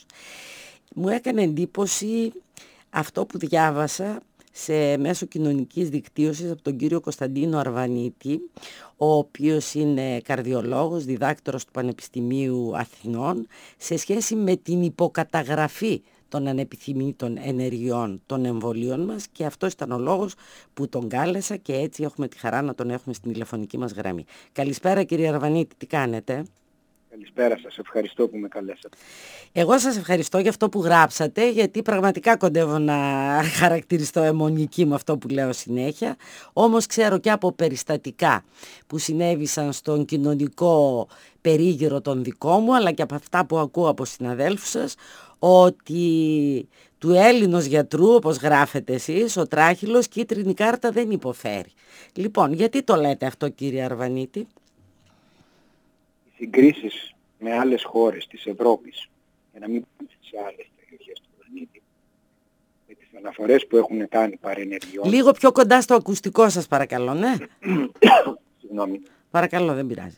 Μου έκανε εντύπωση αυτό που διάβασα σε μέσω κοινωνικής δικτύωσης από τον κύριο Κωνσταντίνο Αρβανίτη, ο οποίος είναι καρδιολόγος, διδάκτορος του Πανεπιστημίου Αθηνών, σε σχέση με την υποκαταγραφή των ανεπιθυμήτων ενεργειών των εμβολίων μας, και αυτό ήταν ο λόγος που τον κάλεσα και έτσι έχουμε τη χαρά να τον έχουμε στην τηλεφωνική μας γραμμή. Καλησπέρα κύριε Αρβανίτη, τι κάνετε? Καλησπέρα σας, ευχαριστώ που με καλέσατε. Εγώ σας ευχαριστώ για αυτό που γράψατε, γιατί πραγματικά κοντεύω να χαρακτηριστώ αιμονική με αυτό που λέω συνέχεια. Όμως ξέρω και από περιστατικά που συνέβησαν στον κοινωνικό περίγυρο τον δικό μου, αλλά και από αυτά που ακούω από συναδέλφους σας, ότι του Έλληνος γιατρού, όπως γράφετε εσείς, ο τράχυλος κίτρινη κάρτα δεν υποφέρει. Λοιπόν, γιατί το λέτε αυτό κύριε Αρβανίτη? Οι συγκρίσεις με άλλες χώρες της Ευρώπης, για να μην πούμε σε άλλες περιοχές του πλανήτη, με τις αναφορές που έχουν κάνει παρενεργειών... Λίγο πιο κοντά στο ακουστικό σας παρακαλώ, ναι. Συγγνώμη. Παρακαλώ, δεν πειράζει.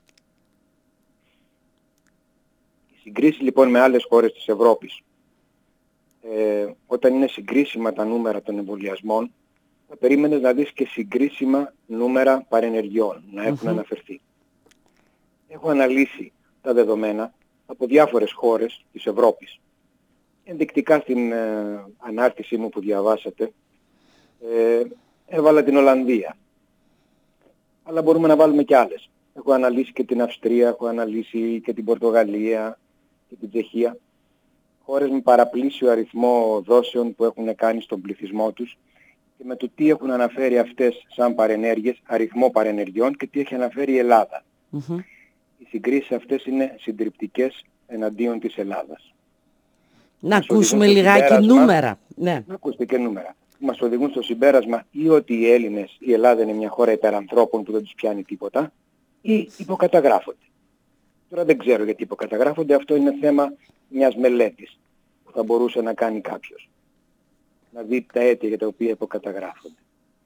Οι συγκρίσεις λοιπόν με άλλες χώρες της Ευρώπης, όταν είναι συγκρίσιμα τα νούμερα των εμβολιασμών, θα περίμενες να δεις και συγκρίσιμα νούμερα παρενεργειών να έχουν αναφερθεί. Έχω αναλύσει τα δεδομένα από διάφορες χώρες της Ευρώπης. Ενδεικτικά στην ανάρτησή μου που διαβάσατε έβαλα την Ολλανδία. Αλλά μπορούμε να βάλουμε και άλλες. Έχω αναλύσει και την Αυστρία, έχω αναλύσει και την Πορτογαλία και την Τσεχία. Χώρες με παραπλήσιο αριθμό δόσεων που έχουν κάνει στον πληθυσμό τους και με το τι έχουν αναφέρει αυτές σαν παρενέργειες, αριθμό παρενεργειών και τι έχει αναφέρει η Ελλάδα. Οι συγκρίσεις αυτές είναι συντριπτικές εναντίον της Ελλάδας. Να ακούσουμε λιγάκι νούμερα. Ναι. Να ακούσετε και νούμερα. Μας οδηγούν στο συμπέρασμα ή ότι οι Έλληνες, η Ελλάδα είναι μια χώρα υπερανθρώπων που δεν τους πιάνει τίποτα, ή υποκαταγράφονται. Τώρα δεν ξέρω γιατί υποκαταγράφονται, αυτό είναι θέμα μιας μελέτης που θα μπορούσε να κάνει κάποιος. Να δει τα αίτια για τα οποία υποκαταγράφονται.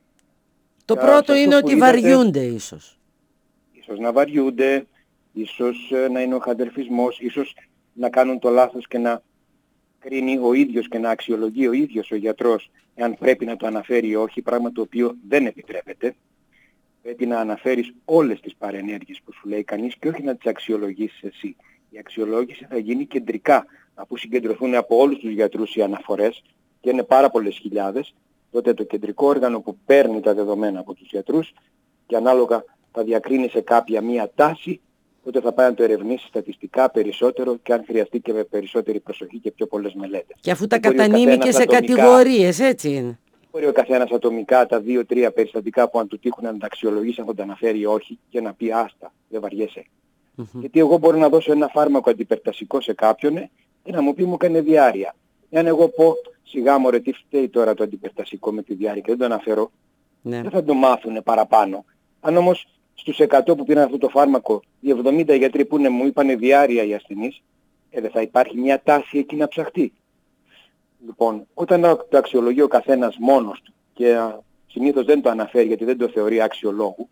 Το πρώτο είναι ότι βαριούνται ίσως. Ίσως να βαριούνται, ίσως να είναι ο χαδερφισμός, ίσως να κάνουν το λάθος και να κρίνει ο ίδιος και να αξιολογεί ο ίδιος ο γιατρός εάν πρέπει να το αναφέρει ή όχι, πράγμα το οποίο δεν επιτρέπεται. Πρέπει να αναφέρεις όλες τις παρενέργειες που σου λέει κανείς και όχι να τις αξιολογήσεις εσύ. Η αξιολόγηση θα γίνει κεντρικά, αφού συγκεντρωθούν από όλους τους γιατρούς οι αναφορές και είναι πάρα πολλές χιλιάδες, τότε το κεντρικό όργανο που παίρνει τα δεδομένα από τους γιατρούς και ανάλογα θα διακρίνει σε κάποια μία τάση, τότε θα πάει να το ερευνήσει στατιστικά περισσότερο και αν χρειαστεί και με περισσότερη προσοχή και πιο πολλές μελέτες. Και αφού τα κατανείμει και σε κατηγορίες, έτσι είναι. Μπορεί ο καθένας ατομικά τα 2-3 περιστατικά που αν του τύχουν να τα αξιολογήσει, αν θα τα αναφέρει ή όχι και να πει άστα, δεν βαριέσαι. Γιατί εγώ μπορώ να δώσω ένα φάρμακο αντιπερτασικό σε κάποιον και να μου πει μου κάνει διάρρεια. Εάν εγώ πω σιγά μωρέ τι φταίει τώρα το αντιπερτασικό με τη διάρρεια και δεν το αναφέρω, δεν θα το μάθουν παραπάνω. Αν όμως στους 100 που πήραν αυτό το φάρμακο, οι 70 γιατροί που μου είπανε διάρρεια οι ασθενείς, δεν θα υπάρχει μια τάση εκεί να ψαχτεί. Λοιπόν, όταν το αξιολογεί ο καθένας μόνος του και συνήθως δεν το αναφέρει γιατί δεν το θεωρεί αξιολόγου,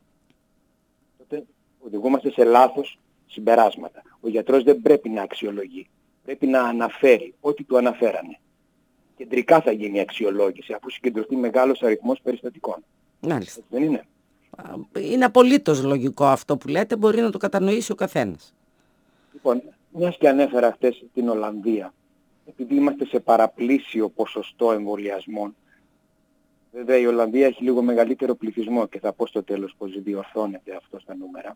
τότε οδηγούμαστε σε λάθος συμπεράσματα. Ο γιατρός δεν πρέπει να αξιολογεί. Πρέπει να αναφέρει ό,τι του αναφέρανε. Κεντρικά θα γίνει η αξιολόγηση αφού συγκεντρωθεί μεγάλος αριθμός περιστατικών. Μάλιστα. Έτσι δεν είναι? Είναι απολύτως λογικό αυτό που λέτε, μπορεί να το κατανοήσει ο καθένας. Λοιπόν, μιας και ανέφερα χθες την Ολλανδία, επειδή είμαστε σε παραπλήσιο ποσοστό εμβολιασμών, βέβαια η Ολλανδία έχει λίγο μεγαλύτερο πληθυσμό και θα πω στο τέλος πως διορθώνεται αυτό στα νούμερα.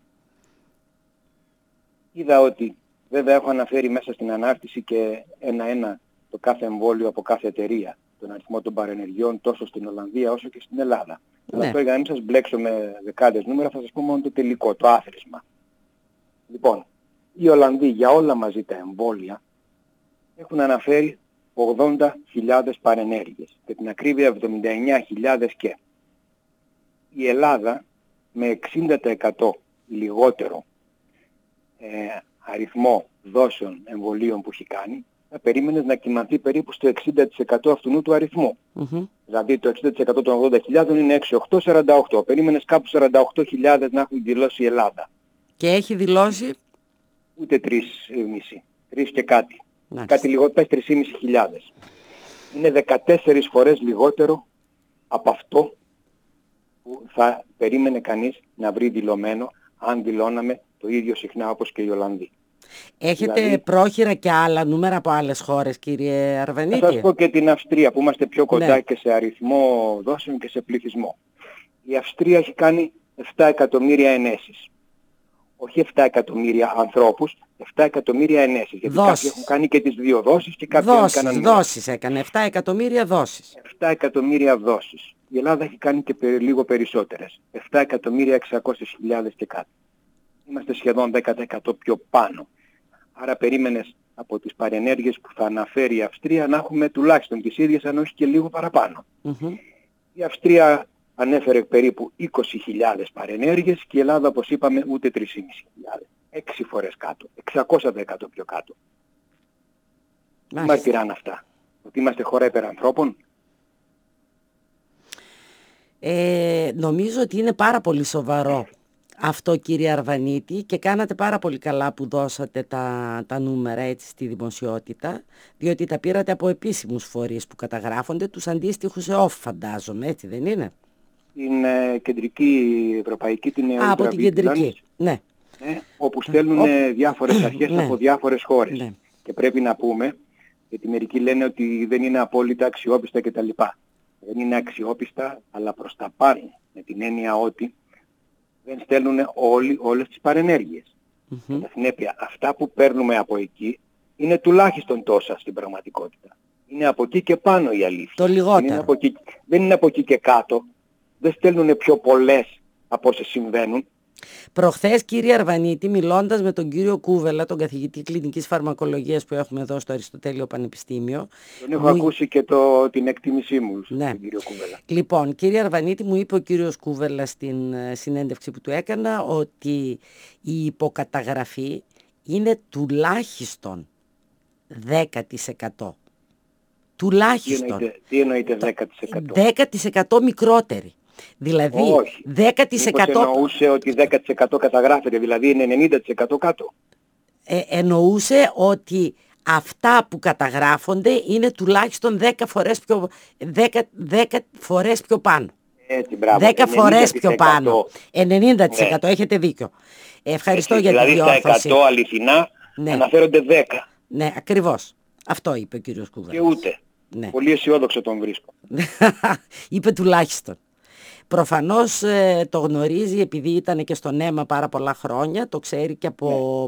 Είδα ότι, βέβαια έχω αναφέρει μέσα στην ανάρτηση και ένα-ένα το κάθε εμβόλιο από κάθε εταιρεία, τον αριθμό των παρενεργειών τόσο στην Ολλανδία όσο και στην Ελλάδα. Αλλά αυτό για να μην σας μπλέξω με δεκάδες νούμερα θα σας πω μόνο το τελικό, το άθροισμα. Λοιπόν, οι Ολλανδοί για όλα μαζί τα εμβόλια έχουν αναφέρει 80.000 παρενέργειες και την ακρίβεια 79.000 και. Η Ελλάδα με 60% λιγότερο αριθμό δόσεων εμβολίων που έχει κάνει, θα περίμενες να κυμανθεί περίπου στο 60% αυτού του αριθμού. Δηλαδή το 60% των 80.000 είναι 6-8-48. Περίμενες κάπου 48.000 να έχουν δηλώσει η Ελλάδα. Και έχει δηλώσει? Ούτε 3,5. 3 και κάτι. Κάτι λίγο, πες 3.500. Είναι 14 φορές λιγότερο από αυτό που θα περίμενε κανείς να βρει δηλωμένο αν δηλώναμε το ίδιο συχνά όπως και οι Ολλανδοί. Έχετε δηλαδή πρόχειρα και άλλα νούμερα από άλλες χώρες, κύριε Αρβανίτη? Θα σας πω και την Αυστρία που είμαστε πιο κοντά, ναι, και σε αριθμό δόσεων και σε πληθυσμό. Η Αυστρία έχει κάνει 7 εκατομμύρια ενέσεις. Όχι 7 εκατομμύρια ανθρώπους, 7 εκατομμύρια ενέσεις. Γιατί κάποιοι έχουν κάνει και τις 2 δόσεις και κάποιοι έκαναν δόσεις έκανε, 7 εκατομμύρια δόσεις. 7 εκατομμύρια δόσεις. Η Ελλάδα έχει κάνει και λίγο περισσότερες. 7 εκατομμύρια 600.000 και κάτι. Είμαστε σχεδόν 10% πιο πάνω. Άρα περίμενες από τις παρενέργειες που θα αναφέρει η Αυστρία να έχουμε τουλάχιστον τις ίδιες, αν όχι και λίγο παραπάνω. Η Αυστρία ανέφερε περίπου 20.000 παρενέργειες και η Ελλάδα, όπως είπαμε, ούτε 3.500. 6 φορές κάτω. 600% πιο κάτω. Τι μαρτυράνε αυτά? Ότι είμαστε χώρα υπερανθρώπων? Νομίζω ότι είναι πάρα πολύ σοβαρό αυτό, κύριε Αρβανίτη, και κάνατε πάρα πολύ καλά που δώσατε τα νούμερα έτσι στη δημοσιότητα, διότι τα πήρατε από επίσημους φορείς που καταγράφονται, τους αντίστοιχους ΕΟΦ, φαντάζομαι, έτσι δεν είναι? Την κεντρική ευρωπαϊκή, την από την κεντρική, ναι. Όπου στέλνουν διάφορες αρχές από διάφορες χώρες. Ναι. Και πρέπει να πούμε, γιατί μερικοί λένε ότι δεν είναι απόλυτα αξιόπιστα κτλ. Δεν είναι αξιόπιστα, αλλά προς τα πάνω, με την έννοια ότι δεν στέλνουν όλες τις παρενέργειες. Κατά συνέπεια, αυτά που παίρνουμε από εκεί είναι τουλάχιστον τόσα στην πραγματικότητα. Είναι από εκεί και πάνω η αλήθεια. Το λιγότερο. Δεν είναι από εκεί και κάτω. Δεν στέλνουν πιο πολλές από όσες συμβαίνουν. Προχθές, κύριε Αρβανίτη, μιλώντας με τον κύριο Κούβελα, τον καθηγητή κλινικής φαρμακολογίας που έχουμε εδώ στο Αριστοτέλειο Πανεπιστήμιο. Τον έχω ακούσει και την εκτίμησή μου, ναι, τον κύριο Κούβελα. Λοιπόν, κύριε Αρβανίτη, μου είπε ο κύριος Κούβελα στην συνέντευξη που του έκανα ότι η υποκαταγραφή είναι τουλάχιστον 10%. Τουλάχιστον. Τι εννοείται 10%? 10% μικρότερη. Δηλαδή, όχι. 10%... Μήπως εννοούσε ότι 10% καταγράφεται, δηλαδή είναι 90% κάτω? Εννοούσε ότι αυτά που καταγράφονται είναι τουλάχιστον 10 φορές πιο πάνω. Έτσι, μπράβο. 10 φορές πιο πάνω. 90%, ναι. Έχετε δίκιο. Ευχαριστώ για τη διόρθωση. Δηλαδή στα 100 αληθινά, ναι, αναφέρονται 10. Ναι, ακριβώς. Αυτό είπε ο κύριος Κούβελας. Και ούτε. Ναι. Πολύ αισιόδοξο τον βρίσκω. Είπε τουλάχιστον. Προφανώς το γνωρίζει επειδή ήταν και στον αίμα πάρα πολλά χρόνια, το ξέρει και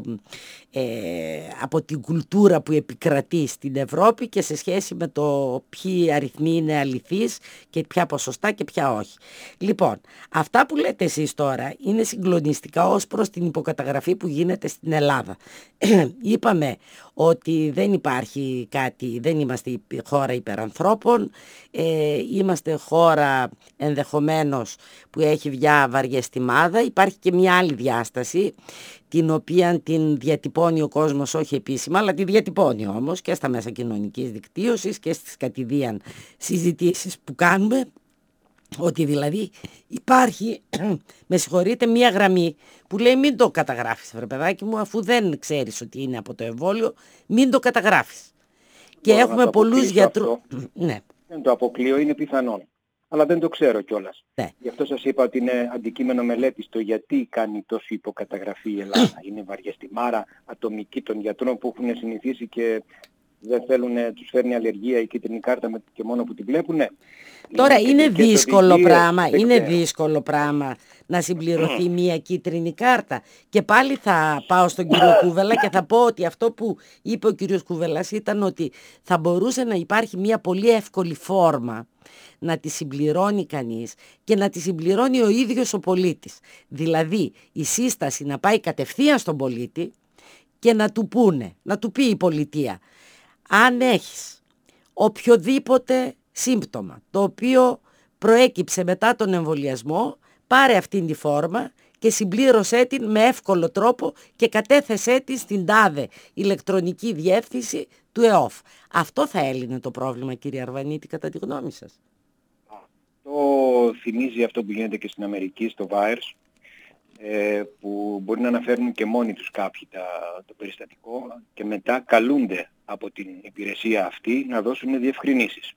από την κουλτούρα που επικρατεί στην Ευρώπη και σε σχέση με το ποιοι αριθμοί είναι αληθείς και ποια ποσοστά και ποια όχι. Λοιπόν, αυτά που λέτε εσείς τώρα είναι συγκλονιστικά ως προς την υποκαταγραφή που γίνεται στην Ελλάδα. Είπαμε ότι δεν υπάρχει κάτι, δεν είμαστε χώρα υπερανθρώπων, είμαστε χώρα ενδεχομένως που έχει βαριεστημάδα. Υπάρχει και μια άλλη διάσταση, την οποία την διατυπώνει ο κόσμος όχι επίσημα, αλλά τη διατυπώνει όμως και στα μέσα κοινωνικής δικτύωσης και στις κατηδίαν συζητήσεις που κάνουμε, ότι δηλαδή υπάρχει, με συγχωρείτε, μία γραμμή που λέει μην το καταγράφεις, βρε παιδάκι μου, αφού δεν ξέρεις ότι είναι από το εμβόλιο, μην το καταγράφεις. Και έχουμε πολλούς γιατρούς. Ναι. Δεν το αποκλείω, είναι πιθανόν. Αλλά δεν το ξέρω κιόλας. Ναι. Γι' αυτό σας είπα ότι είναι αντικείμενο μελέτης το γιατί κάνει τόσο υποκαταγραφή η Ελλάδα. Είναι βαριεστημάρα ατομική των γιατρών που έχουν συνηθίσει και δεν θέλουν, τους φέρνει αλλεργία η κίτρινη κάρτα και μόνο που τη βλέπουν. Τώρα είναι δύσκολο πράγμα, δύσκολο πράγμα να συμπληρωθεί μια κίτρινη κάρτα. Και πάλι θα πάω στον κύριο Κούβελα και θα πω ότι αυτό που είπε ο κύριος Κούβελας ήταν ότι θα μπορούσε να υπάρχει μια πολύ εύκολη φόρμα να τη συμπληρώνει κανείς και να τη συμπληρώνει ο ίδιος ο πολίτης. Δηλαδή η σύσταση να πάει κατευθείαν στον πολίτη και να του πούνε, να του πει η πολιτεία, αν έχεις οποιοδήποτε σύμπτωμα το οποίο προέκυψε μετά τον εμβολιασμό, πάρε αυτήν τη φόρμα και συμπλήρωσέ την με εύκολο τρόπο και κατέθεσέ την στην τάδε ηλεκτρονική διεύθυνση του ΕΟΦ. Αυτό θα έλυνε το πρόβλημα, κύριε Αρβανίτη, κατά τη γνώμη σας? Το θυμίζει αυτό που γίνεται και στην Αμερική, στο VAERS, που μπορεί να αναφέρουν και μόνοι τους κάποιοι το περιστατικό και μετά καλούνται από την υπηρεσία αυτή να δώσουν διευκρινήσεις.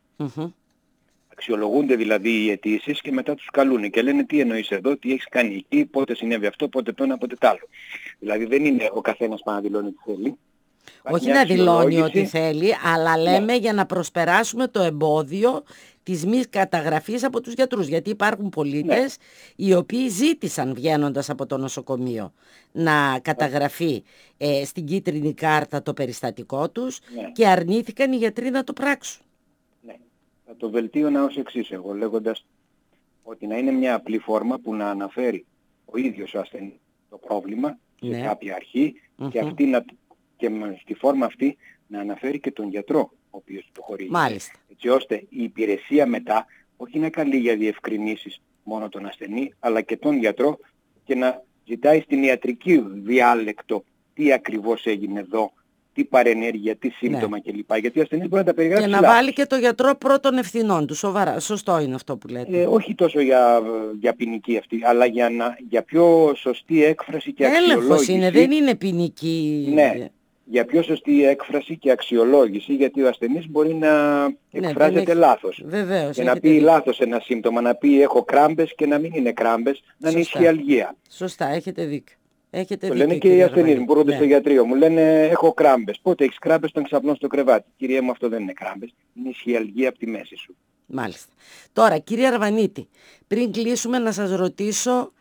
Αξιολογούνται δηλαδή οι αιτήσεις και μετά τους καλούν και λένε τι εννοείς εδώ, τι έχεις κάνει εκεί, πότε συνέβη αυτό, πότε το ένα, πότε το άλλο. Δηλαδή δεν είναι ο καθένας που να δηλώνει τι θέλει. Όχι να δηλώνει ό,τι θέλει, αλλά λέμε για να προσπεράσουμε το εμπόδιο της μη καταγραφής από τους γιατρούς. Γιατί υπάρχουν πολίτες οι οποίοι ζήτησαν βγαίνοντας από το νοσοκομείο να καταγραφεί στην κίτρινη κάρτα το περιστατικό τους και αρνήθηκαν οι γιατροί να το πράξουν. Ναι. Θα το βελτίωνα ως εξής εγώ, λέγοντας ότι να είναι μια απλή φόρμα που να αναφέρει ο ίδιος ο ασθενής το πρόβλημα σε κάποια αρχή και αυτή και στη φόρμα αυτή να αναφέρει και τον γιατρό ο οποίος το χορηγεί. Μάλιστα. Έτσι ώστε η υπηρεσία μετά όχι να καλεί για διευκρινήσεις μόνο τον ασθενή, αλλά και τον γιατρό και να ζητάει στην ιατρική διάλεκτο τι ακριβώς έγινε εδώ, τι παρενέργεια, τι σύμπτωμα κλπ. Γιατί ο ασθενής μπορεί να τα περιγράψει. Και να βάλει και το γιατρό πρώτων ευθυνών του. Σοβαρά. Σωστό είναι αυτό που λέτε. Όχι τόσο για ποινική αυτή, αλλά για πιο σωστή έκφραση και αξιολόγηση. Έλεγχος είναι, δεν είναι ποινική. Ναι. Για πιο σωστή έκφραση και αξιολόγηση, γιατί ο ασθενής μπορεί να εκφράζεται λάθος. Βεβαίως, και να πει λάθος ένα σύμπτωμα, να πει έχω κράμπες και να μην είναι κράμπες, να είναι ισχυαλγία. Σωστά, έχετε δίκιο. Το λένε και οι ασθενείς μου που ρωτάνε στο γιατρείο μου, λένε έχω κράμπες. Πότε έχεις κράμπες? Όταν ξαπνώ στο κρεβάτι. Κυρία μου, αυτό δεν είναι κράμπες, είναι ισχυαλγία από τη μέση σου. Μάλιστα. Τώρα, κύριε Αρβανίτη, πριν κλείσουμε να σας ρωτήσω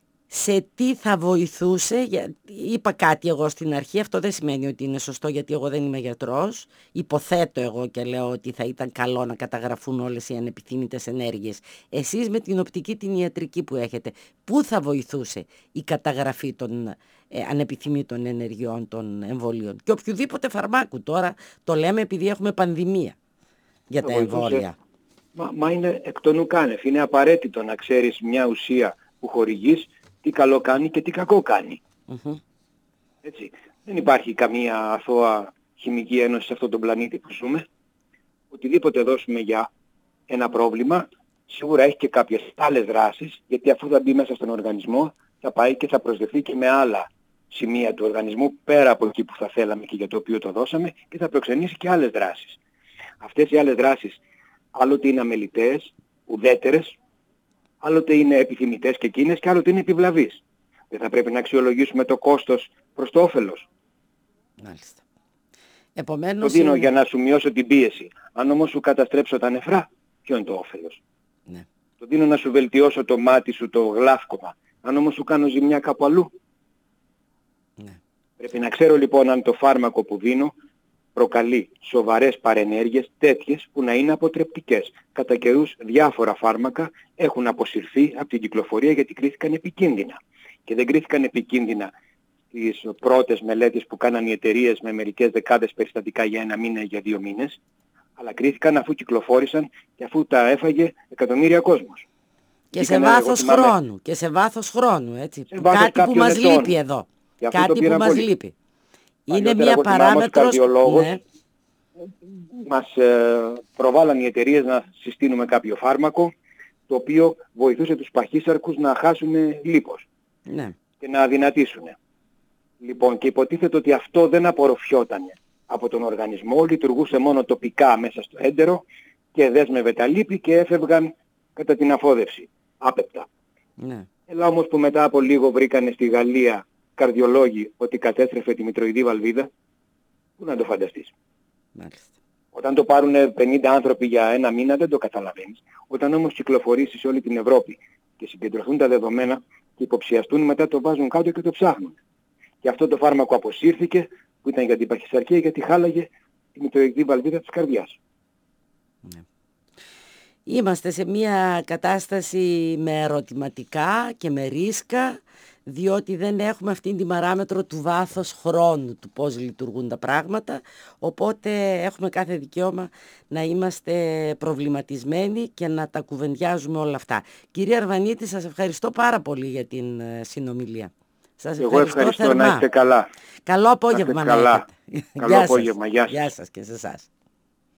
σε τι θα βοηθούσε, είπα κάτι εγώ στην αρχή, αυτό δεν σημαίνει ότι είναι σωστό γιατί εγώ δεν είμαι γιατρός, υποθέτω εγώ και λέω ότι θα ήταν καλό να καταγραφούν όλες οι ανεπιθύμητες ενέργειες. Εσείς με την οπτική την ιατρική που έχετε, πού θα βοηθούσε η καταγραφή των ανεπιθύμητων ενεργειών των εμβολίων και οποιοδήποτε φαρμάκου? Τώρα το λέμε επειδή έχουμε πανδημία για τα εμβόλια. Μα είναι εκ των ουκάνευ, είναι απαραίτητο να ξέρεις μια ουσία που χορηγείς τι καλό κάνει και τι κακό κάνει. Έτσι. Δεν υπάρχει καμία αθώα χημική ένωση σε αυτόν τον πλανήτη που ζούμε. Οτιδήποτε δώσουμε για ένα πρόβλημα, σίγουρα έχει και κάποιες άλλες δράσεις, γιατί αφού θα μπει μέσα στον οργανισμό, θα πάει και θα προσδεθεί και με άλλα σημεία του οργανισμού, πέρα από εκεί που θα θέλαμε και για το οποίο το δώσαμε, και θα προξενήσει και άλλες δράσεις. Αυτές οι άλλες δράσεις, άλλοτε είναι αμεληταίες, ουδέτερες, άλλοτε είναι επιθυμητές και εκείνες και άλλοτε είναι επιβλαβείς. Δεν θα πρέπει να αξιολογήσουμε το κόστος προς το όφελος. Μάλιστα. Επομένως, το δίνω για να σου μειώσω την πίεση. Αν όμως σου καταστρέψω τα νεφρά, ποιο είναι το όφελος? Ναι. Το δίνω να σου βελτιώσω το μάτι σου, το γλάφκωμα. Αν όμως σου κάνω ζημιά κάπου αλλού. Ναι. Πρέπει να ξέρω λοιπόν αν το φάρμακο που δίνω προκαλεί σοβαρές παρενέργειες τέτοιες που να είναι αποτρεπτικές. Κατά καιρούς διάφορα φάρμακα έχουν αποσυρθεί από την κυκλοφορία γιατί κρίθηκαν επικίνδυνα. Και δεν κρίθηκαν επικίνδυνα στις πρώτες μελέτες που κάναν οι εταιρείες με μερικές δεκάδες περιστατικά για 1 μήνα ή για 2 μήνες, αλλά κρίθηκαν αφού κυκλοφόρησαν και αφού τα έφαγε εκατομμύρια κόσμος. Και σε βάθος χρόνου. Και σε βάθος χρόνου, έτσι. Κάτι που μας λείπει εδώ. Κάτι που μας λείπει. Είναι μια παράμετρος. Ναι. Μας προβάλλαν οι εταιρείες να συστήνουμε κάποιο φάρμακο το οποίο βοηθούσε τους παχύσαρκους να χάσουν λίπος και να αδυνατήσουν. Λοιπόν, και υποτίθεται ότι αυτό δεν απορροφιόταν από τον οργανισμό, λειτουργούσε μόνο τοπικά μέσα στο έντερο και δέσμευε τα λίπη και έφευγαν κατά την αφόδευση, άπεπτα. Ναι. Έλα όμως που μετά από λίγο βρήκανε στη Γαλλία καρδιολόγοι ότι κατέστρεφε τη μητροειδή βαλβίδα, πού να το φανταστείς. Μάλιστα. Όταν το πάρουν 50 άνθρωποι για 1 μήνα δεν το καταλαβαίνεις. Όταν όμως κυκλοφορήσει σε όλη την Ευρώπη και συγκεντρωθούν τα δεδομένα και υποψιαστούν, μετά το βάζουν κάτω και το ψάχνουν. Και αυτό το φάρμακο αποσύρθηκε που ήταν για την παχυσαρκία γιατί χάλαγε τη μητροειδή βαλβίδα της καρδιάς. Ναι. Είμαστε σε μια κατάσταση με ερωτηματικά και με ρίσκα, διότι δεν έχουμε αυτήν την παράμετρο του βάθος χρόνου, του πώς λειτουργούν τα πράγματα, οπότε έχουμε κάθε δικαίωμα να είμαστε προβληματισμένοι και να τα κουβεντιάζουμε όλα αυτά. Κύριε Αρβανίτη, σας ευχαριστώ πάρα πολύ για την συνομιλία. Σας ευχαριστώ θερμά. Να είστε καλά. Καλό απόγευμα να έχετε. Καλό απόγευμα. Γεια σας και σε εσάς.